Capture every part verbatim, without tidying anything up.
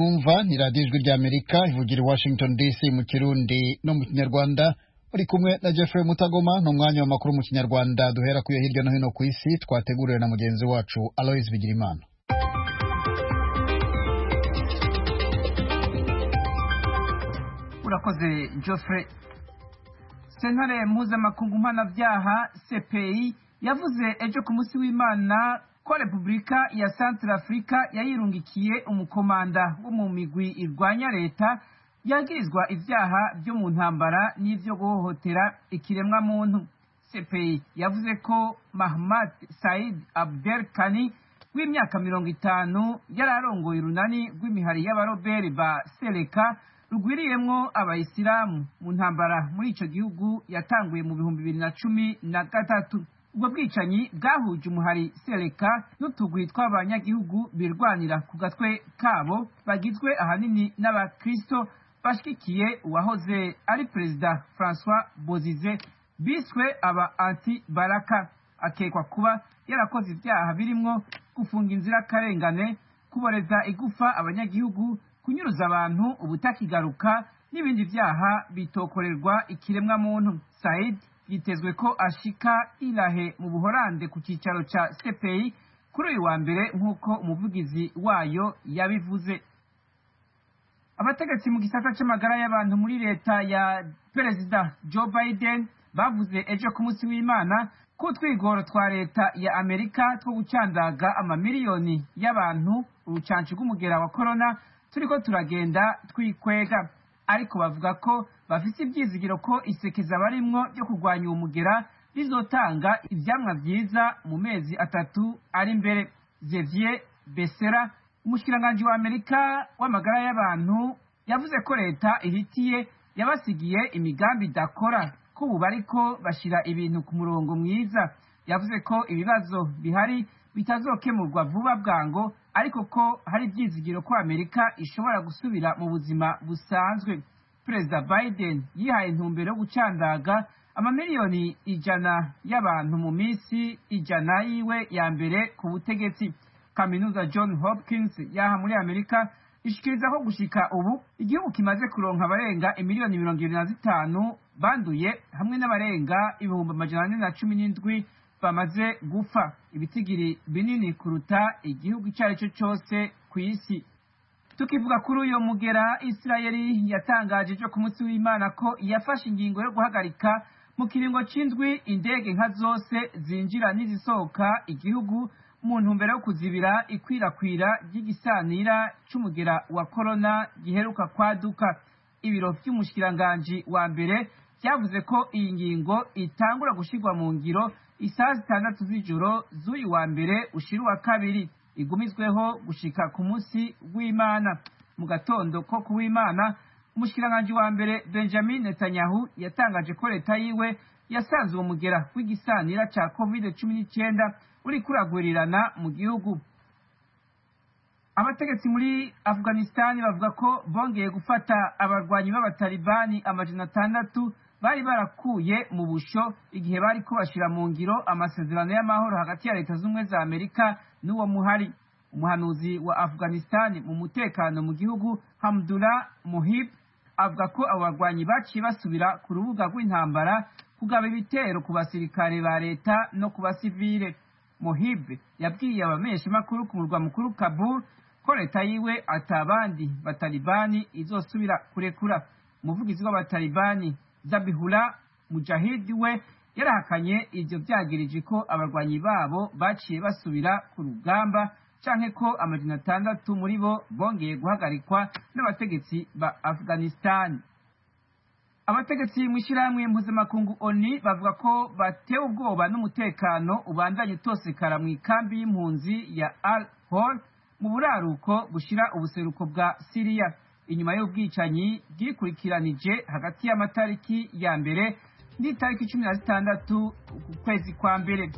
mwumva ni radiyo ijwi ry'Amerika ivugira i Washington D C mu Kirundi no mu Kinyarwanda. Uri kumwe na Jeffrey Mutagoma n'umwanya w'amakuru mu Kinyarwanda duhera kuyo hirya no hino ku isi twateguriwe na mugenzi wacu Aloys Bigirimana. Urakoze Jeffrey. Sentare mpuzamakungu mpanavyaha C P I yavuze ejo ku munsi w'Imana ko Republika ya Centrafrica yayirungikiye umukomanda wo mu migwi irwanya leta yagirizwa ivyaha byo mu ntambara n'ivyo guhohotera ikiremwa muntu. C P I yavuze ko Mahmoud Said Abdelkani w'imyaka mirongo itanu yararongoye urunani rw'imihari y'abaroberi ba Seleka rugwiriyemwo abayisilamu mu ntambara muri ico gihugu yatanguye mu bihumbi bibiri na cumi na gatatu. Ubwo bwicanyi bwahuje umuhari Seleka n'utugwi tw'abanyagihugu birwanira ku gatwe kabo bagizwe ahanini n'abakristo bashikikiye uwahoze ari perezida François Bozize biswe aba anti baraka. Akekwa kuba yarakoze ivyaha birimwo gufunga inzira karengane, kuboreza igufa abanyagihugu, kunyuruza abantu ubutakigaruka n'ibindi vyaha bitokorerwa ikiremwa muntu. Said yitezwe ko ashika Ilahe mu Buholande ku cicaro ca C P I kuri uyu wa mbere nk'uko umuvugizi wayo yabivuze. Abategetsi mu gisata c'amagara y'abantu muri leta ya Perezida Joe Biden bavuze ejo ku munsi w'Imana ko twigoro twa leta ya Amerika two gucandaga amamiliyoni y'abantu urucanci rw'umugera wa corona turiko turagenda twikwega, ariko bavuga ko bafise ivyizigiro ko isekeza barimwo ryo kurwanya uwo mugera rizotanga ivyamwa vyiza mu mezi atatu ari imbere. Xavier Becerra, umushikiranganji wa Amerika w'amagara y'abantu, yavuze ko leta ihitiye yabasigiye imigambi idakora, ko ubu bariko bashira ibintu ku murongo mwiza. Yavuze ko ibibazo bihari bitazokemurwa vuba bwango, ariko ko hari ivyizigiro ko Amerika ishobora gusubira mu buzima busanzwe. Perezida Biden yihaye intumbero yo gucandaga amamiliyoni ijana y'abantu mu misi ijana yiwe ya mbere ku butegetsi. Kaminuza John Hopkins yaha muri Amerika ishikiriza ko gushika ubu igihugu kimaze kuronka abarenga imiliyoni mirongo ibiri na zitanu banduye hamwe n'abarenga ibihumbi amajana ane na cumi n'indwi bamaze gufa, ibitigiri binini kuruta igihugu icyo ari cyo cyose ku isi. Tukivuga kuri uyo mugera, Israeli yatangaje ejo ku munsi w'Imana ko yafashe ingingo yo guhagarika mu kiringo c'indwi indege nka zose zinjira n'izisohoka igihugu mu ntumbero yo kuzibira ikwirakwira ry'igisanira c'umugera wa corona giheruka kwaduka. Ibiro vy'umushikiranganji wa mbere vyavuze ko iyi ngingo itangura gushirwa mu ngiro isaha zitandatu z'ijoro z'uyu wa mbere ushira uwa kabiri, igumizweho gushika ku munsi w'Imana. Mu gatondo ko ku w'Imana, umushikiranganji wa mbere Benjamin Netanyahu yatangaje ko leta yiwe yasanze uwo mugera w'igisanira ca covid cumi n'icenda uri kuragwirirana mu gihugu. Abategetsi muri Afghanistan bavuga ko bongeye gufata abarwanyi b'abatalibani amajana atandatu bari barakuye mu busho igihe bari ko bashira mu ngiro amasezerano y'amahoro hagati ya leta z'ubumwe za Amerika n'uwo muhari. Umuhanuzi wa Afghanistan mu mutekano mu gihugu Hamdullah Mohib avuga ko abo barwanyi baciye basubira ku rubuga rw'intambara kugaba ibitero ku basirikare ba leta no ku basivile. Mohib yabwiye abamenyeshamakuru ku murwa mukuru Kabul ko leta yiwe atabandi batalibani izosubira kurekura. Umuvugizi w'abatalibani Zabihullah Mujahid we yarahakanye ivyo vyagirije ko abarwanyi babo baciye basubira ku rugamba canke ko amajana atandatu muri bo bongeye guhagarikwa n'abategetsi ba Afghanistan. Abategetsi mw'ishirahamwe mpuzamakungu O N U bavuga ko batewe ubwoba n'umutekano ubandanye utosekara mw'ikambi y'impunzi ya Al-Hol mu buraruko bushira ubuseruko bwa Syria, inyuma y'ubwicanyi bwikurikiranije hagati y'amatariki ya mbere n'itariki cumi na zitandatu ku kwezi kwa mbere.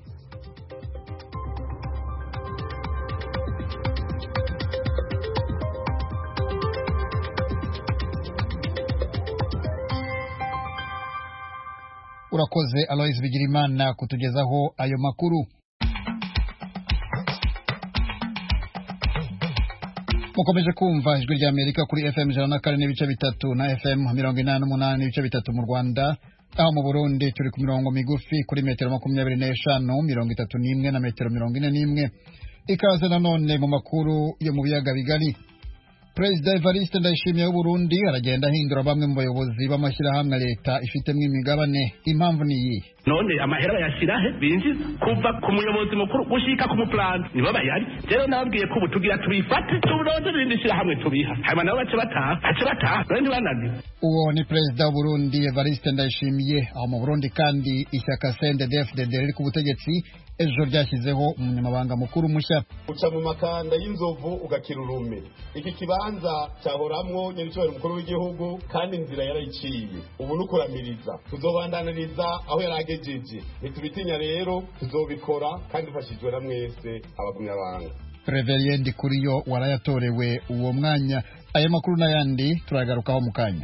Urakoze Aloys Bigirimana kutugezaho ayo makuru. mukomeje kumva ijwi rya Amerika kuri F M ijana na kane n'ibice bitatu na F M mirongo inani n'umunani n'ibice bitatu mu Rwanda, aho mu Burundi turi ku mirongo migufi kuri metero makumyabiri n'eshanu, mirongo itatu n'imwe na metero mirongo ine n'imwe. Ikaze nanone mu makuru yo mu biyaga bigari. Perezida Evariste Ndayishimiye w'u Burundi aragenda ahindura bamwe mu bayobozi b'amashyirahamwe leta ifitemo imigabane. Impamvu ni iyi: none amahera bayashirahe binjiza kuva ku muyobozi mukuru gushika ku muplan nibo bayari. Rero nababwiye ko ubutugira tubifate tuburonde rindishira hamwe tubiha hanyuma nabo bace bataha bace bataha kandi banani. Uwo ni Perezida w'u Burundi Evariste Ndayishimiye. Aho mu Burundi kandi ishyaka C N D D F D D riri ku butegetsi ejo ryashyizeho umunyamabanga mukuru mushya. Uca mu makanda y'inzovu ugakira urume. Iki kibanza cyahoramwo nyiricyo mukuru w'igihugu kandi inzira yarayiciye. Ubu nukuramiriza tuzobandaniriza aho yaragejeje. Nitubitinya rero tuzobikora kandi fashijwe na mwese abagumya banga. Reverien Ndikuriyo warayatorewe uwo mwanya. Aya makuru n'ayandi turagarukaho mu kanya.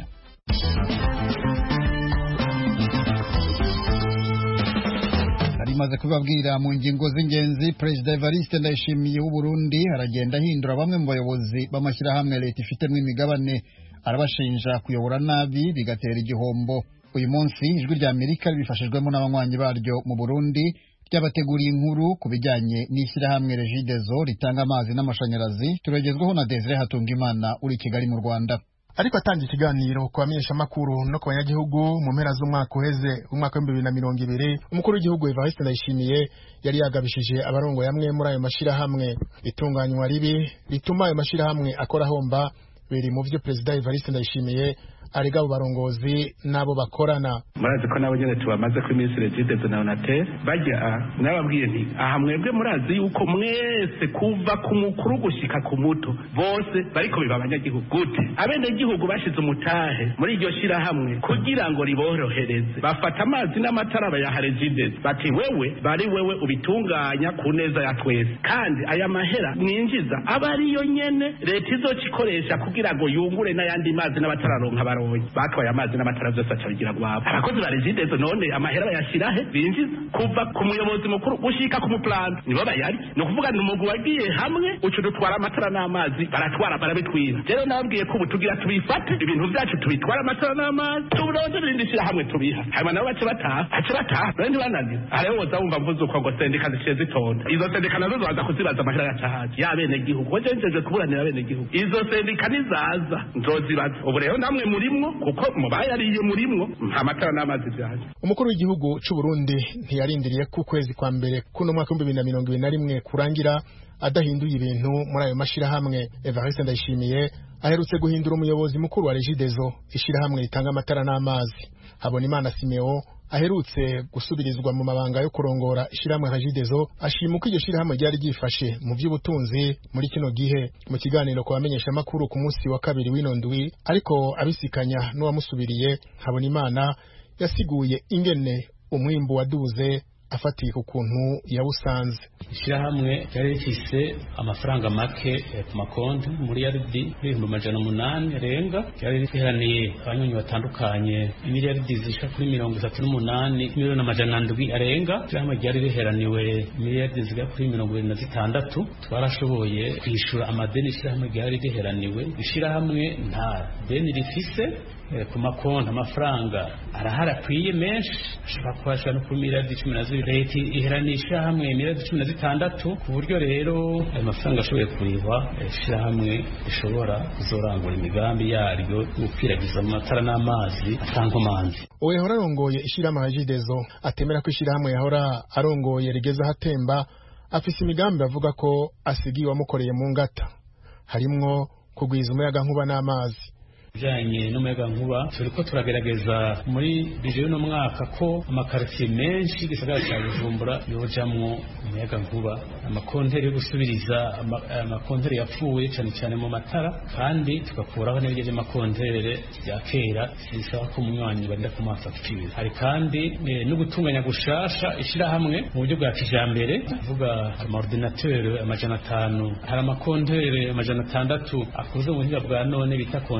Maze kubabwira mu ngingo z'ingenzi, Perezida Evariste Ndayishimiye w'u Burundi aragenda ahindura bamwe mu bayobozi b'amashyirahamwe leta ifitemo imigabane, arabashinja kuyobora nabi bigatera igihombo. Uyu munsi ijwi rya Amerika ribifashijwemo n'abanywanyi baryo mu Burundi ryabateguriye inkuru ku bijyanye n'ishyirahamwe Regideso ritanga amazi n'amashanyarazi. Turagezwaho na Desire Hatungimana uri Kigali mu Rwanda. Ariko atanga ikiganiro ku bamenyesha makuru no ku banyagihugu mu mpera z'umwaka uheze umwaka wa bibiri na mirongo ibiri, umukuru w'igihugu Evariste Ndayishimiye yari yagabishije abarongoye amwe muri ayo mashirahamwe. Itunganywa ribi rituma ayo mashirahamwe akora homba biri mu byo Perezida Evariste Ndayishimiye arega abo barongozi nabo bakorana. Murazi ko nabo nyene tubamaze ku iminsi Regideso na Onatel bajya nababwiye nti aha mwebwe murazi yuko mwese kuva ku mukuru gushika ku muto bose bariko biba abanyagihugu gute. Abene gihugu bashize umutahe muri iryo shira hamwe kugira ngo riborohereze, bafata amazi n'amatara bayaha Regideso bati wewe bari wewe ubitunganya ku neza ya twese, kandi aya mahera mwinjiza aba ariyo nyene leta izocikoresha kugira ngo yungure n'ayandi mazi n'abatararonka baronye. Batwaye amazi n'amatara byose acabigira gwabo. Abakozi ba Regideso none amahera bayashirahe binjiza kuva ku muyobozi mukuru gushika ku muplan nibo bayari. No kuvuga ni umugwi wagiye hamwe ucu dutwara amatara n'amazi baratwara barabitwira. Rero nababwiye ko ubutugira tubifate ibintu byacu tubitwara amatara n'amazi tuburonde rindishira hamwe tubiha hanyuma nabo bace bataha bace bataha kandi banani. Areho woza wumva mvuze uko ngo sendika zishize zitonda. Izo sendika nazo zaza kuzibaza amahera yacahaje ya bene gihugu ko jenjeje kuburanira bene gihugu. Izo sendika nizaza nzozibaza. Ubu rero namwe muri kuko mubaye ariye murimwo nta matara n'amazi byaje. Umukuru w'igihugu cy'u Burundi ntiyarindiriye ku kwezi kwa mbere kuno mwaka wa bibiri na mirongo ibiri na rimwe kurangira adahinduye ibintu muri ayo mashirahamwe. Evariste Ndayishimiye aherutse guhindura umuyobozi mukuru wa Regideso, ishirahamwe ritanga amatara n'amazi. Habonimana Simeo aherutse gusubirizwa mu mabanga yo kurongora ishirahamwe Regideso, ashima ko iryo shirahamwe ryari ryifashe mu by'ubutunzi muri kino gihe. Mu kiganiro ku bamenyesha makuru ku munsi wa kabiri w'inondwi ariko abisikanya n'uwamusubiriye, Habonimana yasiguye ingene umwimbu waduze afatiye ku kuntu yawusanze. Ishirahamwe ryari rifise amafaranga make ku makonti muri yaridi ibihumbi amajana umunani arenga, ryari riheraniye abanywanyi batandukanye miliyaridi zishika kuri mirongo itatu n'umunani miliyoni amajana ndwi arenga. Ishirahamwe ryari riheraniwe miliyaridi zigera kuri mirongo ibiri na zitandatu. Twarashoboye kwishura amadeni ishirahamwe ryari riheraniwe. Ishirahamwe nta deni rifise ku makonti, amafaranga arahara kwiye menshi ashobora kubashira no kuri miliyaridi cumi na zibiri. Leta iheranisha hamwe miliyaridi cumi na zitandatu ku buryo rero ayo mafaranga ashoboye kurihwa ishirahamwe ishobora kuzorangura imigambi yaryo yo gukwiragiza amatara n'amazi atankomanzi. Uwo yahora arongoye ishirahamwe Regideso atemera ko ishirahamwe yahora arongoye rigeze ahatemba, afise imigambi avuga ko asigiye wamukoreye mu ngata, harimwo kugwiza umuyaga nkuba n'amazi. Bijanye n'umuyaga nkuba turiko turagerageza muri bije no mwaka ko amakartier menshi gisagara cya Bujumbura yojamwo umuyaga nkuba, amakontere yo gusubiriza amakontere yapfuye cyane cyane mu matara, kandi tugakuraho n'ibyo makontere ya kera bisaba ko umunywanyi barinda ku mafacture. Hari kandi no gutunganya gushasha ishira hamwe mu buryo bwa kijambere, vuga amaordinateur amajana atanu, hari amakontere amajana atandatu akoze mu buryo bwa none bita kontere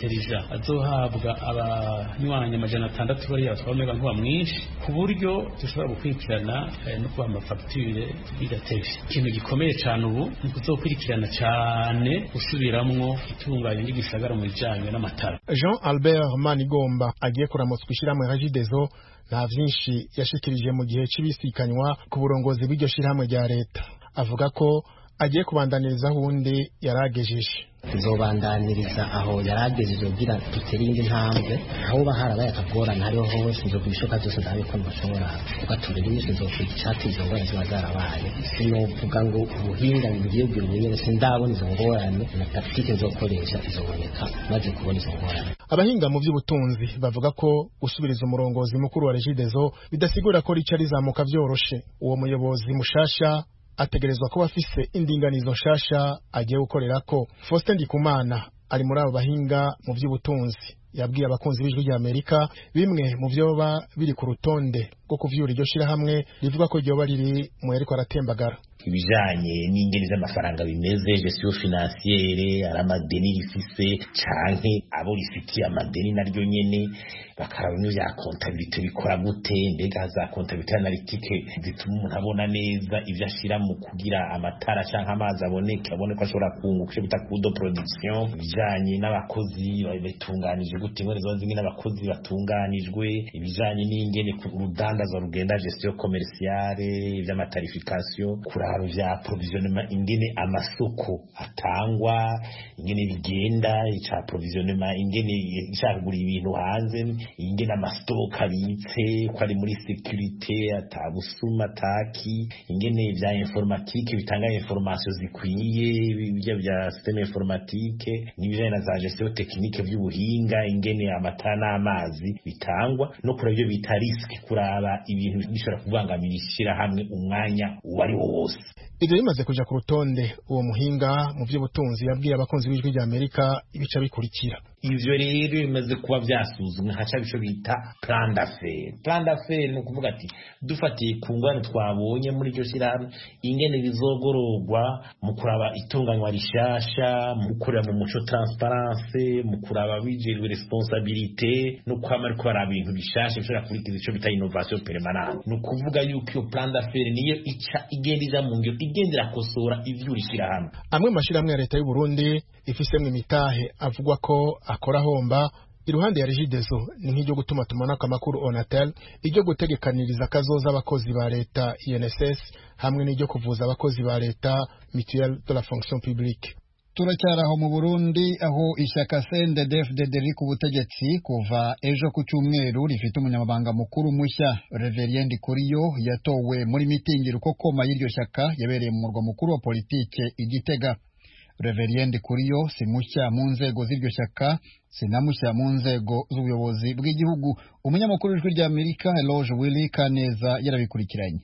intelligent azohabwa abanywanyi amajana atandatu bariya batwara umuyagankuba mwinshi ku buryo dushobora gukurikirana no kubaha amafagitire bidatevye. Ikintu gikomeye cyane ubu ni kuzokurikirana cyane gusubiramwo itunganya ry'igisagara mu bijanye n'amatara. Jean Albert Manigomba agiye kuramutswa ishyirahamwe Regideso nta vyinshi yashikirije mu gihe cy'ibisikanywa ku burongozi bw'iryo shyirahamwe rya leta. Avuga ko agiye kubandaniriza hundi yaragejeje. Tuzobandaniriza aho yaragejeje kugira dutere indi ntambwe aho baharabaye akagorana hariho hose nzo kubishoka byose ndabiko bashobora kugaturira inyinshi nzo kwicati izo ngorane ziba zarabaye. Sinovuga ngo ubuhinga ngiye bwira ubunyene sindabona izo ngorane na tactique nzokoresha izoboneka maze kubona izo ngorane. Abahinga mu by'ubutunzi bavuga ko usubiriza umurongozi mukuru wa Regideso bidasigura ko rica rizamuka vyoroshe. Uwo muyobozi mushasha ategerezwa kuba afise indinganizo nshasha agiye gukorera ko. Faustin Ndikumana ari muri abo bahinga mu by'ubutunzi yabwiye abakunzi b'ijwi rya Amerika bimwe mu byoba biri ku rutonde rwo kuvyura iryo shirahamwe rivuga ko ryoba riri mu yariko aratembagara. Ibijanye n'ingene z'amafaranga bimeze, gestion financiere, aramadeni rifise canke abo rifitiye amadeni naryo nyene bakaraba ibintu vya comptabilité bikora gute, mbega za comptabilité analytique zituma umuntu abona neza ivyo ashira mu kugira amatara canke amazi aboneke abone ko ashobora kunguka ivyo bita coût de production. Ibijanye n'abakozi batunganije gute, ingene zo zingine abakozi batunganijwe, ibijanye n'ingene urudandazo rugenda, gestion commerciale, ivy'amatarification, kuraba vya approvisionnement, ingene amasoko atangwa, ingene bigenda ica approvisionnement, ingene ishakugura ibintu hanze, ingene amastoka abitse ko ari muri sécurité atabusuma taki, ingene vya informatique bitanga information zikwiye, ibyo vya système informatique n'ibijanye na za gestion technique vy'ubuhinga, ingene amatara n'amazi bitangwa, no kuri ibyo bita risk, kuraba ibintu bishobora kuvangamira ishira hamwe umwanya uwari wo wose. Ibyo bimaze kuja ku rutonde, uwo muhinga mu by'ubutunzi yabwiye abakunzi b'ijwi rya Amerika ibica bikurikira. Ivyo rero bimaze kuba vyasuzumwe haca bico bita plan d'affaires. Plan d'affaires ni ukuvuga ati dufatiye ku ngwano twabonye muri iryo shirahamwe ingene bizogororwa mu kuraba itunganywa rishasha, mu gukorera mu muco transparence, mu kuraba bijejwe responsabilité, no kwama ariko baraba ibintu bishasha bishobora kurikiza ico bita innovation permanente. Ni ukuvuga yuko iyo plan d'affaires niyo ica igendera mu ngiro igendera kosora ivyurishira hamwe. Amwe mashirahamwe ya leta y'u Burundi ifisemwe imitahe avugwa ko akora homba iruhande ya Regideso ni nk'iryo gutuma tumanaka amakuru Onatel, iryo gutegekaniriza kazoza abakozi ba leta I N S S hamwe n'iryo kuvuza abakozi ba leta Mutuelle de la Fonction Publique. Turacyaraho mu Burundi aho ishyaka C N D D F D D riri ku butegetsi kuva ejo ku cyumweru rifite umunyamabanga mukuru mushya. Reverien Ndikuriyo yatowe muri mitingiro kokoma y'iryo shyaka yabereye mu murwa mukuru wa politike Igitega. Reverien Ndikuriyo si mushya mu nzego z'iryo shyaka, sinamushya mu nzego z'ubuyobozi bw'igihugu. Umunyamakuru w'ijwi rya Amerika Eloge Willy Kaneza yarabikurikiranye.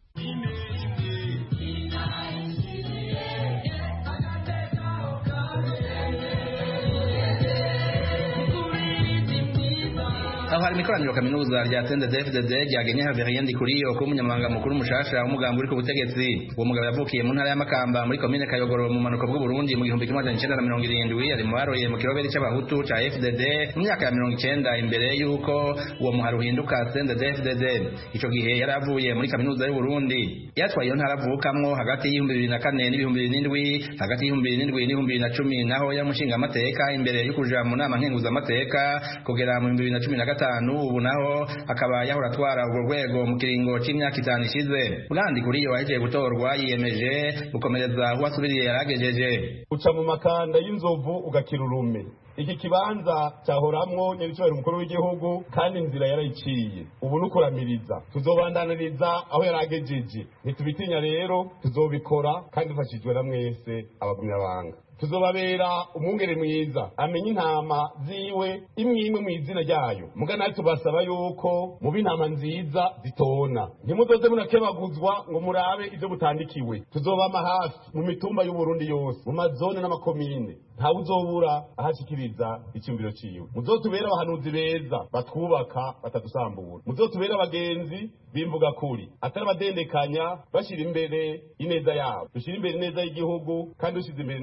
aho hari imikoraniro kaminuza rya C N D D F D D ryagenye Reverien Ndikuriyo ko umunyamabanga mukuru mushasha w'umugambi uri ku butegetsi. Uwo mugabo yavukiye mu ntara ya Makamba muri komine Kayogoro mu manuko bw'u Burundi mu gihumbi kimwe amajana icenda na mirongo irindwi. Ari mu baroye mu kiroberi c'abahutu ca F D D mu myaka ya mirongo icenda imbere y'uko uwo muhari uhinduka C N D D F D D. Ico gihe yari avuye muri kaminuza y'u Burundi. Yatwaye iyo ntara avukamwo hagati y'ibihumbi bibiri na kane n'ibihumbi bibiri n'indwi, hagati y'ibihumbi bibiri n'indwi n'ibihumbi bibiri na cumi naho yamushinga amateka imbere yo kuja mu nama nkenguza amateka kugera mu bihumbi bibiri na cumi na gatanu. Ubu naho akaba yahora atwara urwo rwego mu kiringo c'imyaka itanu ishize. Ndikuriyo wahejeje gutorwa yiyemeje gukomereza aho asubiriye yaragejeje. Uca mu makanda y'inzovu ugakira urume. Iki kibanza cyahoramwo nyiricyo umukuru w'igihugu kandi inzira yarayiciye. Ubu nukuramiriza tuzobandaniriza aho yaragejeje. Nitubitinya rero tuzobikora kandi dufashijwe na mwese abagumyabanga. Tuzobabera umwungere mwiza amenye intama ziwe imwe imwe mu izina ryayo. Mugana tubasaba yuko mu b'intama nziza zitona ntimuzoze munakebaguzwa ngo murabe ibyo butandikiwe. Tuzobama hafi mu mitumba y'u Burundi yose mu mazone n'amakomine, ntawe uzobura ahashikiriza icyumviro ciwe. Muzotubera abahanuzi beza batwubaka batadusambura. Muzotubera abagenzi bimvuga kuri atari abadendekanya bashira imbere ineza yabo. Dushira imbere ineza y'igihugu kandi dushize imbere ineza y'igihugu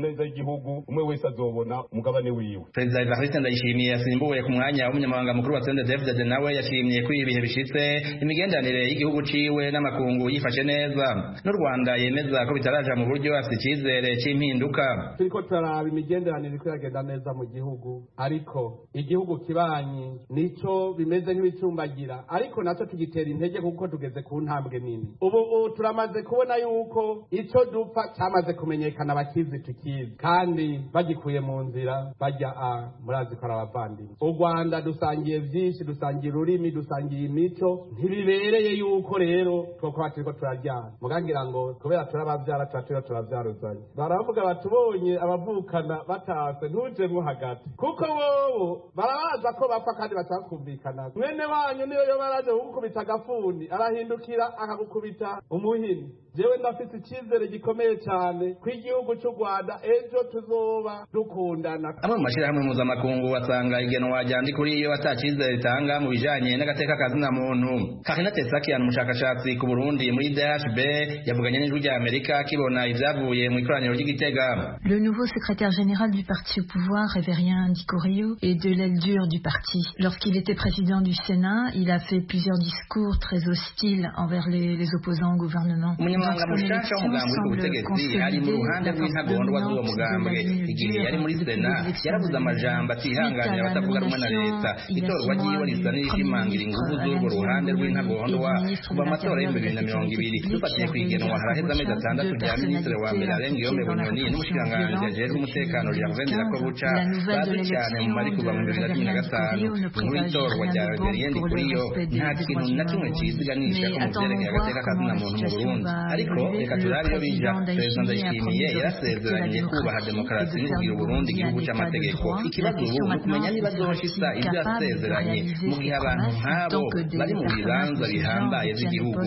gihugu umwe wese azobona umugabane wiwe. Perezida Evariste Ndayishimiye yasimbuye ku mwanya w'umunyamabanga mukuru wa C N D D F D D nawe yashimye ko ibihe bishitse imigenderanire y'igihugu ciwe n'amakungu yifashe neza n'u Rwanda yemeza ko bitaraja mu buryo afite icizere c'impinduka. Turiko turaraba imigenderanire iko yagenda neza mu gihugu, ariko igihugu kibanyi nico bimeze nk'ibicumbagira, ariko naco tugitera intege kuko tugeze ku ntambwe nini. Ubu turamaze kubona yuko ico dupfa cyamaze kumenyekana, abakizi tukizi kandi bagikuye mu nzira bajya a murazi ko arabavandimwe. U Rwanda dusangiye byinshi, dusangiye ururimi, dusangiye imico, ntibibereye yuko rero twokora turiko turaryana mugangira ngo kubera turabavyara turatira turavyaruzanye. Baravuga batubonye abavukana batase ntujemwo hagati, kuko wowo barabaza ko bapfa kandi batakumvikana. Mwene wanyu niyo yo baraje gukubita agafuni arahindukira akagukubita umuhini. Jewe ndafite icyizere gikomeye cyane ko igihugu cy'u Rwanda ejo tuzoba dukundana. Amwe mu mashirahamwe mpuzamakungu asanga igenwa ryandi kuri iyo atacyizere ritanga mu bijanye n'agateka kazina muntu. Karina Tesakian, umushakashatsi ku Burundi muri D H B, yavuganye n'ijwi rya Amerika kibona ivyavuye mu ikoraniro ry'Igitega. Le nouveau secrétaire général du parti au pouvoir, Révérien Ndikorio, est de l'aile dure du parti. Lorsqu'il était président du Sénat, il a fait plusieurs discours très hostiles envers les, les opposants au gouvernement. Umunyamabanga mushasha w'umugambi w'ubutegetsi ari mu ruhande rw'intagondwa z'uwo mugambwe. Igihe yari muri Sena yaravuze amajambo atihanganira abatavuga rumwe na leta. Itorwa ryiwe risa n'ishimangira ingufu z'urwo ruhande rw'intagondwa kuva amatora y'ibihumbi bibiri na mirongo ibiri. Dufatiye kw'igenwa haraheze amezi atandatu rya minisitiri wa mbere Arengiyome Bunyoni n'umushikiranganji ajejwe umutekano Gervain Ndirakobuca bazwi cyane mu mari kuva mu bibiri na cumi na gatanu. Inkuru y'itorwa rya Révérien Ndikuriyo nta kintu na kimwe ciziganisha ko mu vyerekeye agateka kazina muntu mu Burundi. Ariko reka turabe iyo bija. Perezida Ndayishimiye yarasezeranye kubaha demokarasi n'ubwira Burundi igihugu c'amategeko. Ikibazo ubu ni ukumenya niba azoshitsa ibyo yasezeranye mu gihe abantu nk'abo bari mu bibanza bihambaye by'igihugu.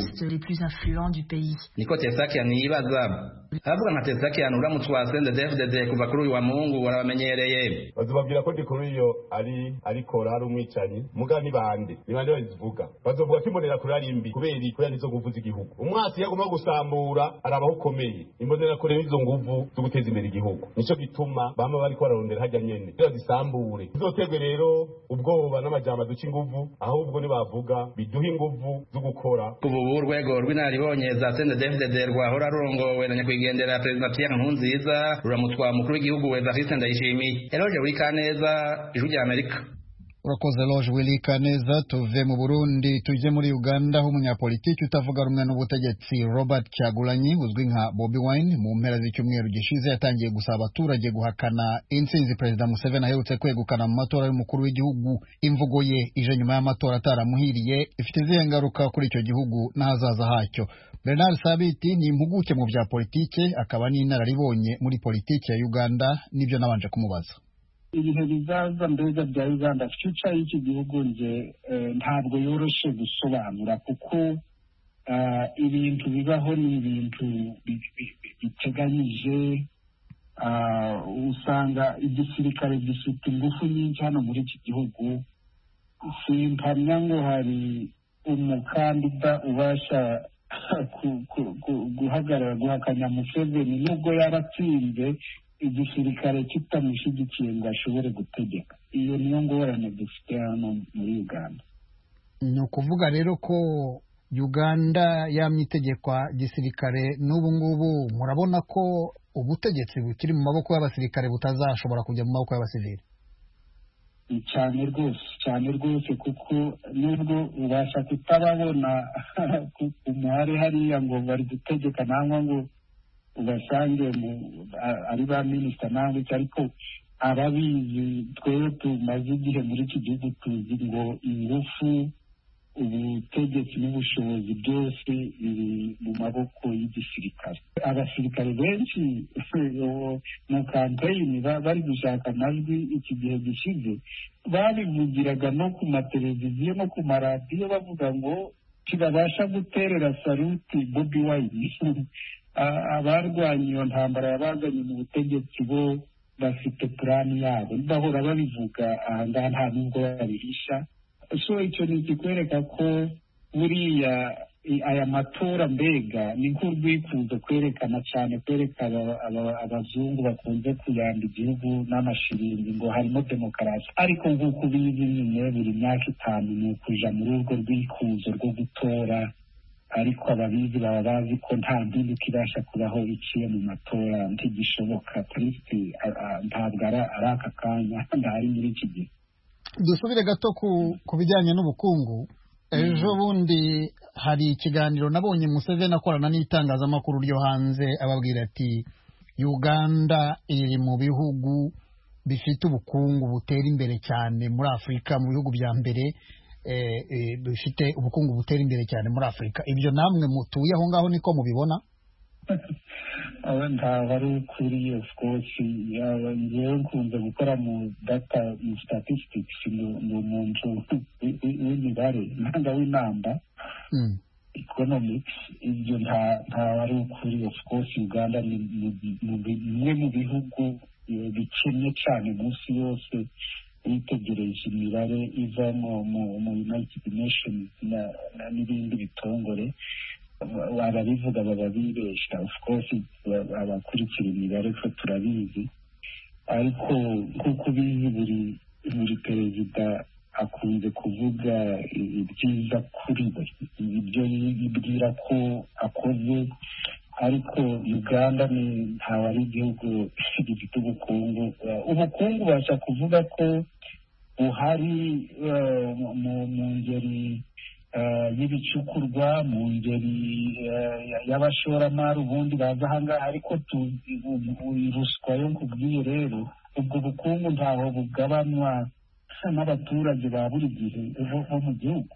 Niko Tesakian yibaza. Avuga nka Tesakian uramutse wa C N D D F D D kuva kuri uyu wa Mungu warabamenyereye. Bazobabwira ko Ndikuriyo ari ariko ari umwicanyi muga ni bande ni bande bazivuga. Bazovuga ko imbonera kuri ari mbi kubera iko yanizo kuvuza igihugu. Umwasi yagomba gusambura arabaho komeye. Imbonera kuri izo nguvu zo guteza imbere igihugu. Nico gituma bama bari ko bararondera hajya nyene. Bazisambure. Bizotegwe rero ubwoba n'amajambo duca inguvu, ahubwo ni bavuga biduha inguvu zo gukora. Kubu urwego rw'inaribonye za C N D D F D D rwahora rurongowe na nyakwigendera Perezida Pierre Nkurunziza ruramutwa mukuru w'igihugu Evariste Ndayishimiye. Eloge Burikaneza, ijwi rya Amerika. Urakoze Loje Wilika neza. Tuve mu Burundi tuje muri Uganda aho umunyapolitiki utavuga rumwe n'ubutegetsi Robert Kyagulanyi uzwi nka Bobi Wine mu mpera z'icyumweru gishize yatangiye gusaba abaturage guhakana intsinzi Perezida Museveni aherutse kwegukana mu matora y'umukuru w'igihugu. Imvugo ye ije nyuma y'amatora ataramuhiriye ifite izihe ngaruka kuri icyo gihugu n'ahazaza hacyo. Bernard Sabiti ni impuguke mu bya politike akaba n'inararibonye muri politike ya Uganda, nibyo nabanje kumubaza. Ibihe bizaza mbega bya Uganda future y'iki gihugu nje ntabwo yoroshe gusobanura kuko ibintu bibaho ni ibintu biteganyije. Usanga igisirikare gifite ingufu nyinshi hano muri iki gihugu. Simpamya ngo hari umukandida ubasha guhagarara guhakanya Museveni nubwo yaratsinze igisirikare kitamushyigikiye ngo ashobore gutegeka. Iyo niyo ngorane dufite hano muri Uganda. Ni ukuvuga rero ko Uganda yamye itegekwa gisirikare n'ubu ngubu murabona ko ubutegetsi bukiri mu maboko y'abasirikare butazashobora kujya mu maboko y'abasivili. Cyane rwose cyane rwose kuko nubwo ubasha kutababona umuhari hariya ngo bari gutegeka nangwa ngo ubasange ari ba minisita nangwa iki, ariko arabizi twewe tumaze igihe muri iki gihugu tuzi ngo ingufu ubutegetsi n'ubushobozi byose biri mu maboko y'igisirikare. Abasirikare benshi mu kampeyini bari gushaka amajwi iki gihe gishize babivugiraga no ku mateleviziyo no ku maradiyo bavuga ngo kibabasha guterera saluti Bobi Wine. Abarwanya iyo ntambara yabazanye mu butegetsi bo bafite plani yabo bahora babivuga ahangaha nta nubwo babihisha. So icyo ni ikikwereka ko buriya aya matora mbega ni nk'urwikuzo kwerekana cyane kwereka abazungu bakunze kuyamba igihugu n'amashiringi ngo harimo demokarasi, ariko nk'uko ubizi nyine buri myaka itanu ni ukuja muri urwo rwikuzo rwo gutora, ariko ababizi baba bazi ko nta mpinduka ibasha kubaho iciye mu matora, ntigishoboka kristi ntabwo ari aka kanya ndahari muri iki gihe. Dusubire gato ku bijyanye n'ubukungu. Ejo bundi hari ikiganiro nabonye Museveni akorana n'itangazamakuru ryo hanze ababwira ati Uganda iri mu bihugu bifite ubukungu butera imbere cyane muri Afurika, mu bihugu bya mbere bifite ubukungu butera imbere cyane muri Afurika. Ibyo namwe mutuye aho ngaho niko mubibona? aba ntabwo ari ukuri, of course ngewe nkunze gukora mu data mu statistics mu muntu w'imibare nanga w'inamba economics. Ibyo ntabwo ari ukuri, of course Uganda ni bimwe mu bihugu bikennye cyane munsi yose witegereje imibare iva mu United Nations n'ibindi bitongore. Ababivuga baba bibeshya, of course abakurikira imibare ko turabizi, ariko nk'uko ubizi buri buri perezida akunze kuvuga ibyiza kuri we, ibyo yibwira ko akoze, ariko Uganda ni ntawe ari igihugu gifite ubukungu. Ubukungu ubasha kuvuga ko buhari mu ngeri y'ibicukurwa, mu ngeri y'abashoramari ubundi baza ahangaha, ariko ruswa yo kubwiye rero ubwo bukungu ntaho bugabanywa n'abaturage ba buri gihe bo mu gihugu,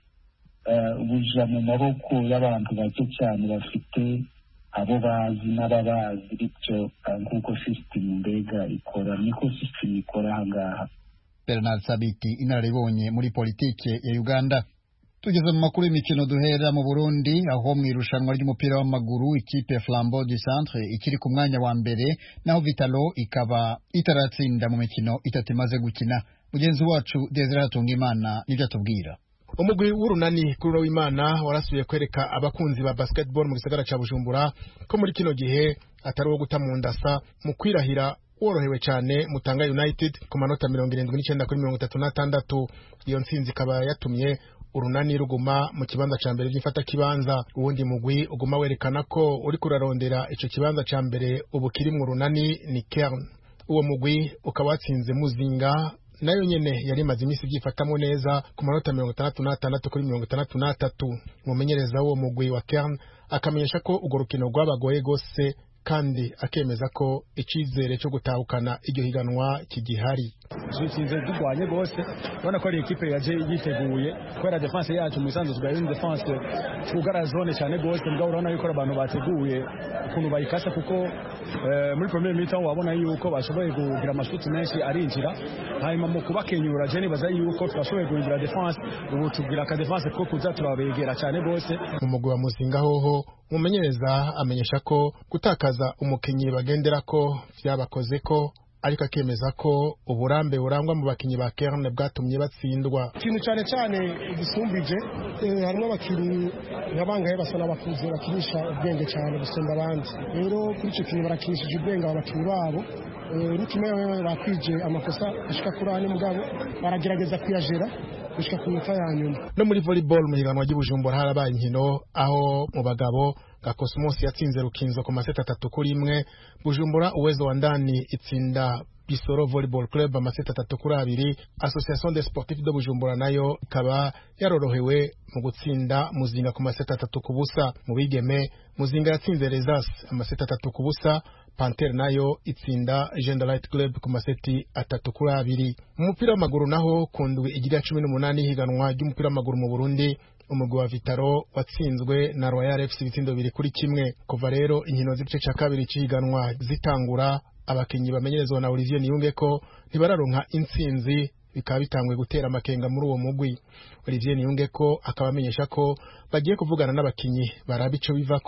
buja mu maboko y'abantu bake cyane bafite abo bazi n'ababazi, bityo nk'uko sisitemu mbega ikora niko sisitemu ikora ahangaha. Bernard Sabiti, inararibonye muri politike ya Uganda. Tugeze mu makuru y'imikino duhera mu Burundi, aho mu irushanwa ry'umupira w'amaguru ikipe Flambeau du Centre ikiri ku mwanya wa mbere, naho Vitalo ikaba itaratsinda mu mikino itatu imaze gukina. Mugenzi wacu Desire Hatungimana nibyo atubwira. Umugwi w'urunani kuri w'Imana warasubiye kwereka abakunzi ba basketball mu gisagara ca Bujumbura ko muri kino gihe atari wo guta mu ndasa mu kwirahira worohewe cyane Mutanga United ku manota mirongo irindwi n'icyenda kuri mirongo itatu n'atandatu. Iyo ntsinzi ikaba yatumye urunani ruguma mu kibanza ca mbere gifata kibanza, uwundi mugwi uguma werekana ko uri kurarondera ico kibanza ca mbere ubu kiri mu runani ni Kern. Uwo mugwi ukaba watsinze Muzinga nayo nyene yari maze imisi byifatamo neza ku manota mirongo itandatu n'atandatu kuri mirongo itandatu n'atatu. Umumenyereza w'uwo mugwi wa Kern akamenyesha ko urwo rukino rwabagoye gose kandi akemeza ko icizere cyo gutahukana iryo higanwa kigihari. Twitsinze dugwanye gose, ubona ko ari equipe yaje yiteguye kwera defense yacu mu isanzwe zwa une defense tugara zone cyane gose, mbwa urabona yuko abantu bateguye ukuntu bayikasa, kuko muri premier mi-temps wabona yuko bashoboye kugira amashuti menshi arinjira, hanyuma mu kubakenyura je nibaza yuko twashoboye guhindura defense, ubu tugira ka defense ko kuza turabegera cyane gose. Mu mugwi wa Muzinga hoho umumenyereza amenyesha ko gutakaza umukinyi bagendera ko vyabakoze ko, ariko akemeza ko uburambe burangwa mu bakinyi ba Kern bwatumye batsindwa. Ikintu cyane cyane gisumbije harimo abakinyi nkabangaye basa n'abakuze bakinisha ubwenge cyane gusumba abandi, rero kuri icyo kintu barakinishije ubwenge abakinyi babo, n'ikimwe bakwije amakosa ashika kuri ane, mugabo baragerageza kuyajera gushika ku minota ya nyuma. No muri volleyball mu higanwa ry'Ubujumbura harabaye inkino, aho mu bagabo Gakosmos yatsinze Rukinzo ku maseta atatu kuri imwe. Bujumbura Uwezo wa ndani itsinda Bisoro Volleyball Club amaseta atatu kuri abiri. Association des Sportifs de Bujumbura nayo ikaba yarorohewe mu gutsinda Muzinga ku maseta atatu ku busa. Mu bigeme Muzinga yatsinze Rezas amaseta atatu ku busa. Panther nayo itsinda Gender Light Club ku maseti atatu kuri abiri. Mu mupira w'amaguru naho kundwi igira cumi n'umunani higanwa ry'umupira w'amaguru mu Burundi, umugwi wa Vitaro watsinzwe na Royal F C ibitsindo bibiri kuri kimwe. Kuva rero inkino z'igice cya kabiri cy'ihiganwa zitangura, abakinyi bamenyerezwa na Olivier Niyunge ko ntibararonka intsinzi, bikaba bitangwe gutera amakenga muri uwo mugwi. Olivier Niyunge ko akaba amenyesha ko bagiye kuvugana n'abakinyi baraba ico biva ko,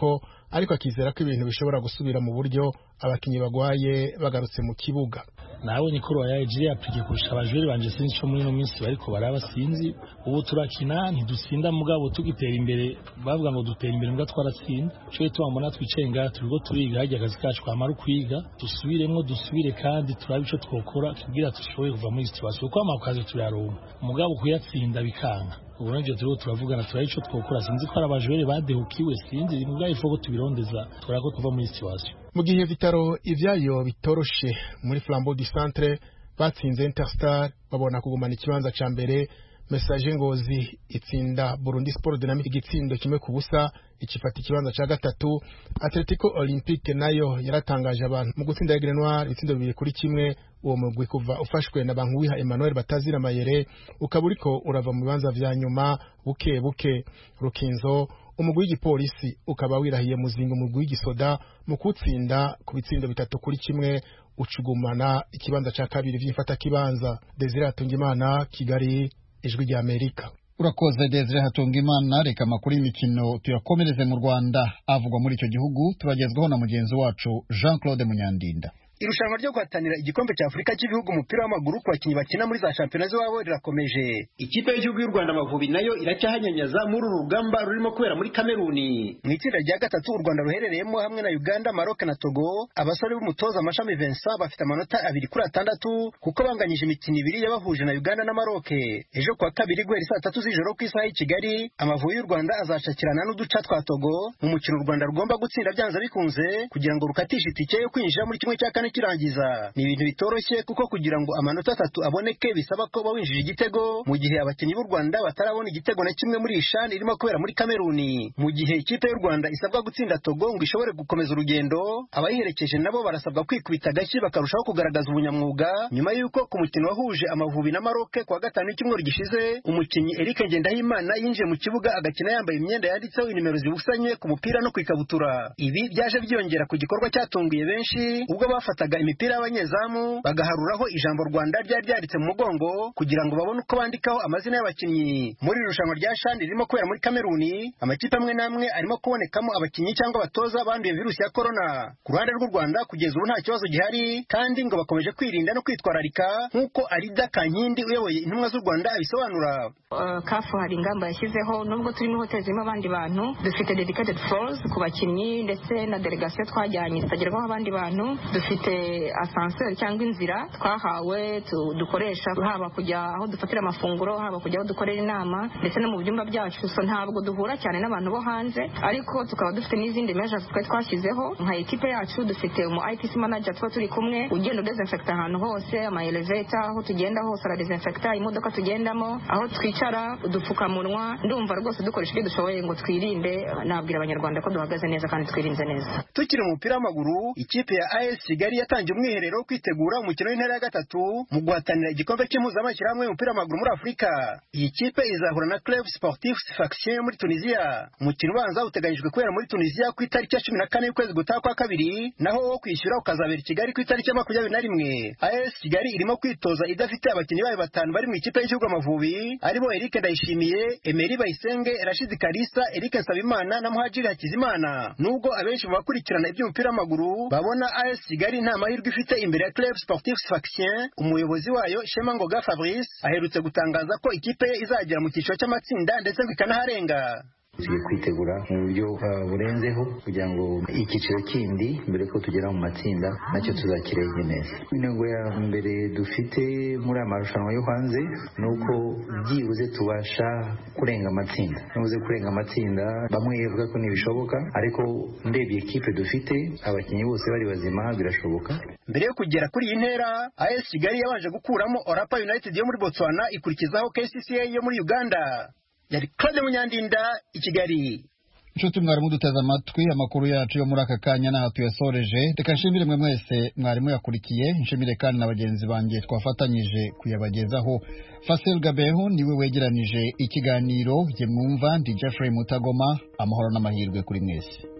ariko akizera ko ibintu bishobora gusubira mu buryo abakinyi bagwaye bagarutse mu kibuga. nabonye ko Royal yagiye apige kurusha abajuri banje sinzi cyo muri no minsi bariko baraba sinzi ubu turakina ntidutsinda mugabo tugitera imbere bavuga ngo dutera imbere mbwa twaratsinda cyo tubamona twicaye ngaha turiko turiga hajya akazi kacu kwamara kwiga dusubiremo dusubire kandi turabe ico twokora kugira tushoboye kuva muri situation uko amakazi turaronka mugabo kuyatsinda bikanga ubu nje turiho turavugana turabe ico twokora sinzi ko abajuri badehukiwe sinzi mugabo ifoko tubirondeza turako kuva muri situation. Mu gihe Vitaro ivyayo bitoroshe muri Flambeau du Centre batsinze Interstar babona kugumana ikibanza ca mbere, Message Ngozi itsinda Burundi Sport Dynamic igitsindo kimwe ku busa ikifata ikibanza ca gatatu. Atletico Olympique nayo yaratangaje abantu mu gutsinda Aigle Noir ibitsindo bibiri kuri kimwe. Uwo mugwi kuva ufashwe na Bankuwiha Emmanuel Batazira Mayere ukaburiko urava mu bibanza vya nyuma buke buke. Rukinzo umugwi w'igipolisi ukaba wirahiye muzingo umugwi w'igisoda mu kutsinda ku bitsindo bitatu kuri kimwe ucugumana ikibanza ca kabiri vy'imfata kibanza. Desire Hatungimana, Kigali, Ijwi rya Amerika. Urakoze Desire Hatungimana. Reka makuru y'imikino tuyakomereze mu Rwanda avugwa muri icyo gihugu tubagezwaho na mugenzi wacu Jean Claude Munyandinda. Irushanwa ryo guhatanira igikombe cya Afurika cy'ibihugu umupira w'amaguru ku bakinnyi bakina muri za shampiyona z'iwabo rirakomeje. Ikipe y'igihugu y'u Rwanda Amavubi nayo iracyahanyanyaza muri uru rugamba rurimo kubera muri Kameruni. Mu itsinda rya gatatu u Rwanda ruherereyemo hamwe na Uganda, Maroc na Togo, abasore b'umutoza Mashami Vincent bafite amanota abiri kuri atandatu kuko banganyije imikino ibiri yabahuje na Uganda na Maroc. Ejo kwa kabiri guhera saa tatu z'ijoro ku isaha y'i Kigali, Amavubi y'u Rwanda azacakirana n'uduca twa Togo mu mukino u Rwanda rugomba gutsinda byanze bikunze kugira ngo rukatishe itike yo kwinjira muri kimwe cya kane kirangiza. Ni ibintu bitoroshye kuko kugira ngo amanota atatu aboneke bisaba ko bawinjije igitego mu gihe abakinnyi b'u Rwanda batarabona igitego na kimwe muri ishani irimo kubera muri Kameruni. Mu gihe ikipe y'u Rwanda isabwa gutsinda Togo ngo ishobore gukomeza urugendo, abayiherekeje nabo barasabwa kwikubita agashyi bakarushaho kugaragaza ubunyamwuga nyuma y'uko ku mukino wahuje Amavubi na Maroc kwa gatanu cy'umweru gishize umukinnyi Eric Ngendahimana yinjiye mu kibuga agakina yambaye imyenda yanditseho inimero zibusanye ku mupira no kwikabutura. Ibi byaje byongera ku gikorwa cyatunguye benshi ubwo bafataga imipira y'abanyezamu bagaharuraho ijambo Rwanda ryari ryaritse mu mugongo kugira ngo babone uko bandikaho amazina y'abakinnyi. Muri irushanwa rya shani ririmo kubera muri Kameruni, amakipe amwe n'amwe arimo kubonekamo abakinnyi cyangwa abatoza banduye virusi ya corona. Ku ruhande rw'u Rwanda kugeza ubu nta kibazo gihari kandi ngo bakomeje kwirinda no kwitwararika nk'uko Arida Kankindi uyoboye intumwa z'u Rwanda abisobanura. Uh, kafu hari ingamba yashyizeho nubwo turi muri hoteli zirimo abandi bantu, dufite dedicated floors ku bakinnyi ndetse na delegation twajyanye zitagerwaho abandi bantu, dufite ascenseur cyangwa inzira twahawe dukoresha haba kujya aho dufatira amafunguro, haba kujya aho dukorera inama ndetse no mu byumba byacu. So ntabwo duhura cyane n'abantu bo hanze, ariko tukaba dufite n'izindi measures twe twashyizeho. Nka ekipe yacu dufite umu I T C manager tuba turi kumwe ugenda udesinfecta ahantu hose, ama elevator aho tugenda hose ara desinfecta, imodoka tugendamo, aho twicara, udupfukamunwa. Ndumva rwose dukoresha ibyo dushoboye ngo twirinde. Nabwira abanyarwanda ko duhagaze neza kandi twirinze neza. Tukiri mu mupira w'amaguru, ikipe ya A S Kigali yatangiye umwiherero kwitegura umukino w'intera ya gatatu mu guhatanira igikombe cy'impuzamashyirahamwe y'umupira w'amaguru muri Afurika. Iyi kipe izahura na Club Sportif Sfaxien muri Tunisia. Umukino ubanza uteganyijwe kubera muri Tunisia ku itariki ya cumi na kane y'ukwezi gutaha kwa kabiri, naho wo kwishyura ukazabera i Kigali ku itariki ya makumyabiri na rimwe. A S Kigali irimo kwitoza idafite abakinnyi bayo batanu bari mu ikipe y'igihugu Amavubi aribo Eric Ndayishimiye, Emery Bayisenge, Rashid Kalisa, Eric Nsabimana na Muhadjiri Hakizimana. Nubwo abenshi mu bakurikirana iby'umupira w'amaguru babona A S Kigali nta mahirwe ifite imbere ya Club Sportif Sfaxien, umuyobozi wayo Shema Ngoga Fabrice aherutse gutangaza ko ikipe ye izagera mu cyiciro cy'amatsinda ndetse bikanaharenga. tugiye kwitegura mu buryo uh, burenzeho kugira ngo icyiciro kindi mbere ko tugera mu matsinda nacyo tuzakirenge neza. Intego ya mbere dufite muri aya marushanwa yo hanze ni uko byibuze tubasha kurenga amatsinda. Nubuze kurenga amatsinda bamwe bavuga ko ntibishoboka, ariko ndebye ekipe dufite abakinnyi bose bari bazima birashoboka. Mbere yo kugera kuri iyi ntera, A S Kigali yabanje gukuramo Orapa United yo muri Botswana ikurikizaho K C C A yo muri Uganda. Yari Claude Munyandinda i Kigali. Inshuti mwarimu duteze amatwi amakuru yacu yo muri aka kanya n'aha tuyasoreje. Reka nshimire mwe mwese mwarimu yakurikiye, nshimire kandi na bagenzi banjye twafatanyije kuyabagezaho. Fasil Gabeho niwe wegeranije ikiganiro, jye mwumva ndi Jeffrey Mutagoma. Amahoro n'amahirwe kuri mwese.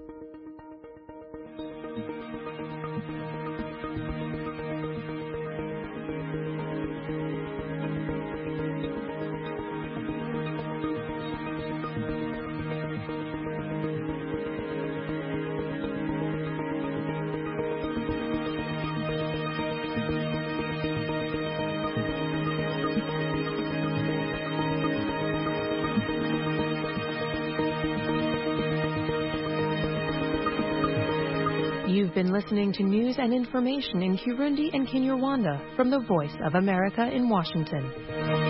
been listening to news and information in Kirundi and Kinyarwanda from the Voice of America in Washington.